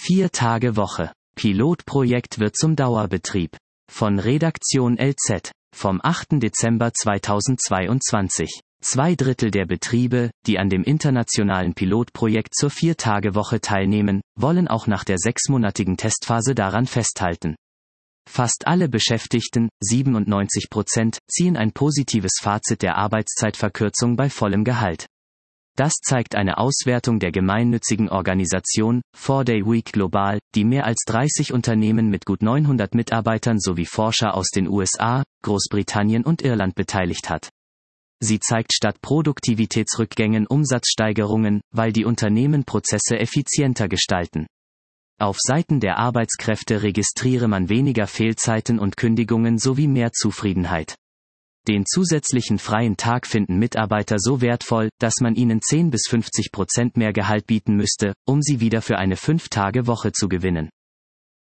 4-Tage-Woche. Pilotprojekt wird zum Dauerbetrieb. Von Redaktion LZ. Vom 8. Dezember 2022. 2/3 der Betriebe, die an dem internationalen Pilotprojekt zur 4-Tage-Woche teilnehmen, wollen auch nach der 6-monatigen Testphase daran festhalten. Fast alle Beschäftigten, 97%, ziehen ein positives Fazit der Arbeitszeitverkürzung bei vollem Gehalt. Das zeigt eine Auswertung der gemeinnützigen Organisation 4-Day Week Global, die mehr als 30 Unternehmen mit gut 900 Mitarbeitern sowie Forscher aus den USA, Großbritannien und Irland beteiligt hat. Sie zeigt statt Produktivitätsrückgängen Umsatzsteigerungen, weil die Unternehmen Prozesse effizienter gestalten. Auf Seiten der Arbeitskräfte registriere man weniger Fehlzeiten und Kündigungen sowie mehr Zufriedenheit. Den zusätzlichen freien Tag finden Mitarbeiter so wertvoll, dass man ihnen 10 bis 50% mehr Gehalt bieten müsste, um sie wieder für eine 5-Tage-Woche zu gewinnen.